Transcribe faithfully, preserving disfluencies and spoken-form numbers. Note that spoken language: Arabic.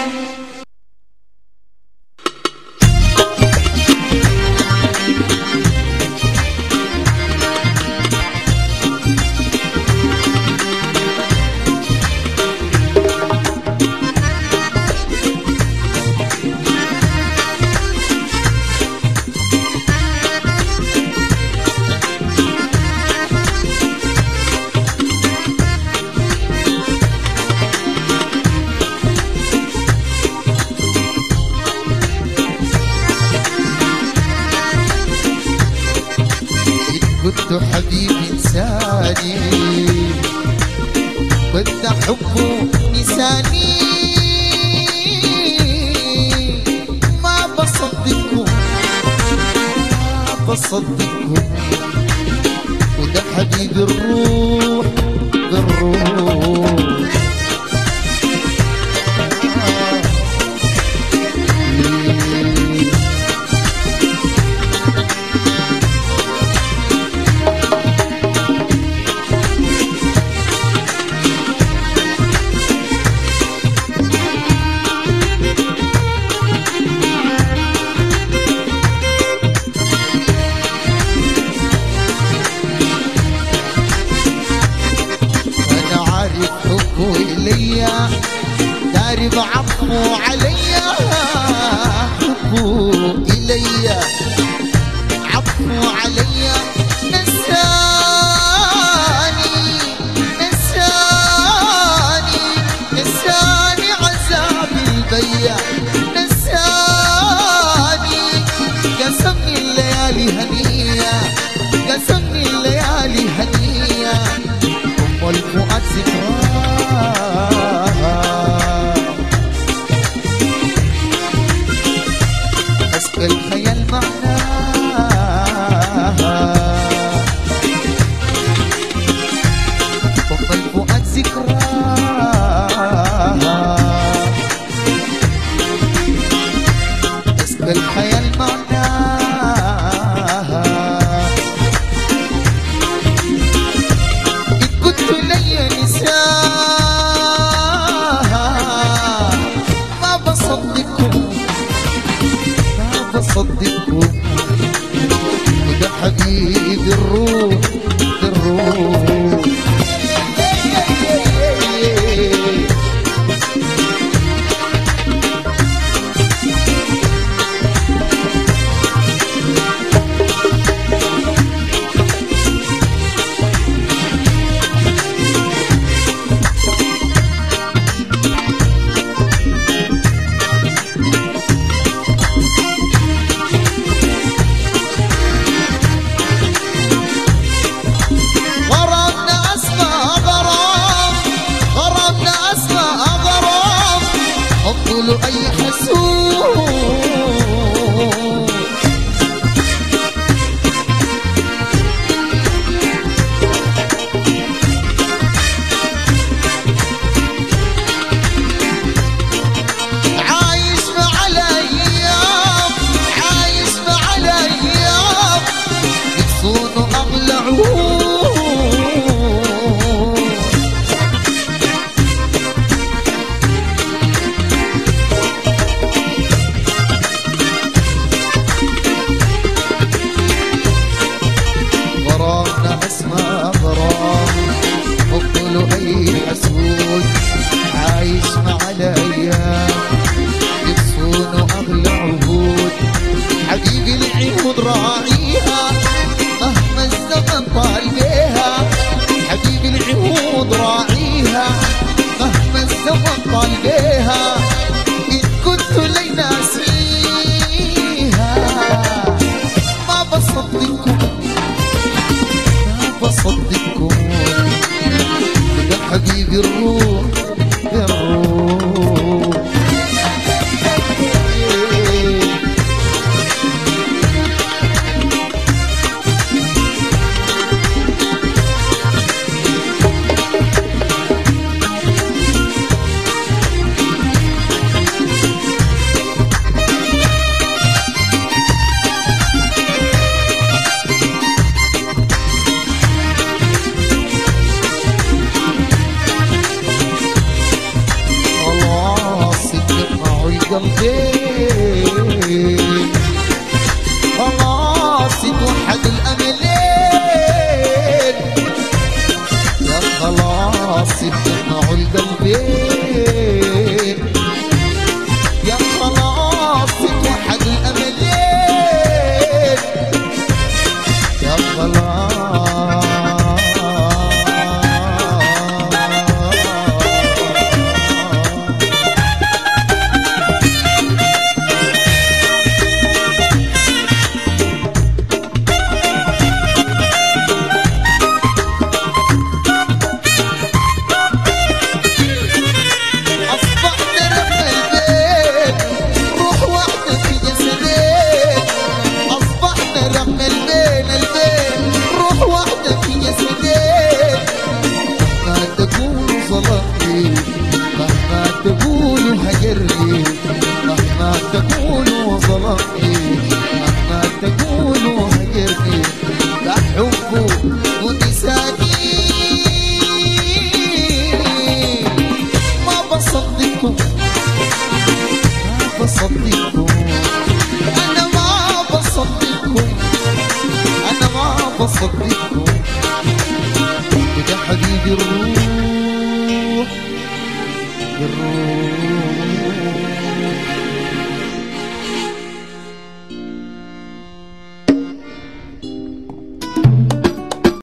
كنت حبيب إنساني كنت حبه نساني ما بصدقكم ما بصدقكم وده حبيب الروح بالروح إليا داري بعفو عليا حبه إليا عفو عليا نساني نساني نساني عذاب البيا نساني قسمني الليالي هنية قسمني الليالي هنية أم الفؤاد ذكرى أسقى الخيال معناها أم الفؤاد ذكراها أسقى الخيال معناها إن كنت لي نساء صدقكم وده حبيب الروح الروح أي حسود عايش مع الأيام عايش مع الأيام يصونوا أغلى عهود أي حسود عايش مع الأيام يصونوا أغلى عهود حبيبي العهود راعيها مهما الزمن طال بيها حبيبي العهود راعيها مهما الزمن طال بيها إن كنت لي ناسيها ما بصدقكم ما بصدقكم حبيبي الروح الروح تقطعوا القلبين، يا خلاص تتوحد الأملين، يا خلاص تقولوا هجرني، مهما تقولوا ظلمني، مهما تقولوا هجرني، لا حبه ونساني ما بصدقكم، ما بصدقكم، أنا ما بصدقكم، أنا ما بصدقكم، وده حبيبي الروح الروح